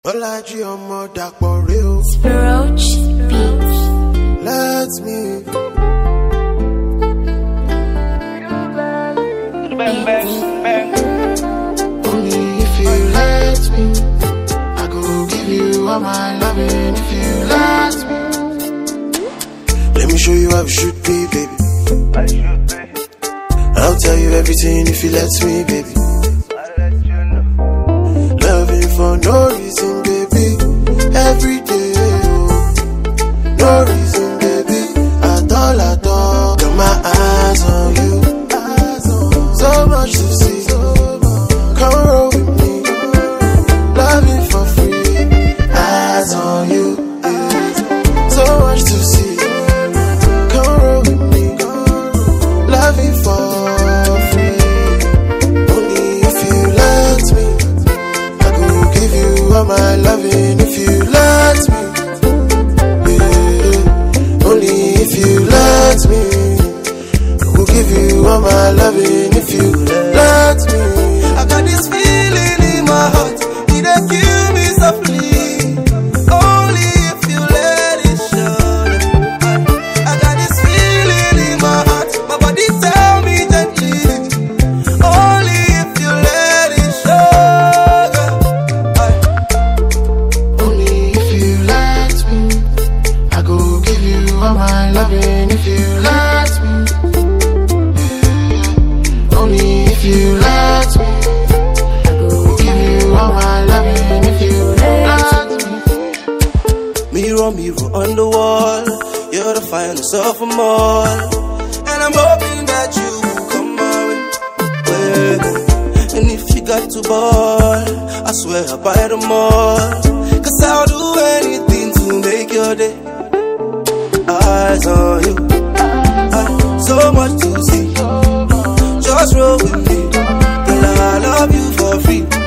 Olaji ọmọ Dàpọ̀ rè o. Roach Beats. Let me. Only if you let me, I go give you all my loving. If you let me, let me show you how it should be, baby. I'll tell you everything if you let me, baby. Loving for no reason, baby. Every day, oh. No reason, baby. At all. Got my eyes on you. So much to see. Come roll with me. Loving for free. Eyes on you. So much to see. Come roll with me. Loving for free. Only if you let me. All my loving if you let me, yeah. Only if you let me, I will give you all my loving if you let me. I got this feeling in my heart, it dey kill me softly. Only if you let it show. I got this feeling in my heart, my body tell me gently. Only if you let it show. All my loving if you let me, yeah. Only if you let me, I will give you all my loving if you let me. Mirror, mirror on the wall, you're the finest of them all, and I'm hoping that you will come my way. And if you got to ball, I swear I'll buy them all, 'cause I'll do anything to make your day. Eyes on you, so much to see. Just roll with me, girl. I love you for free.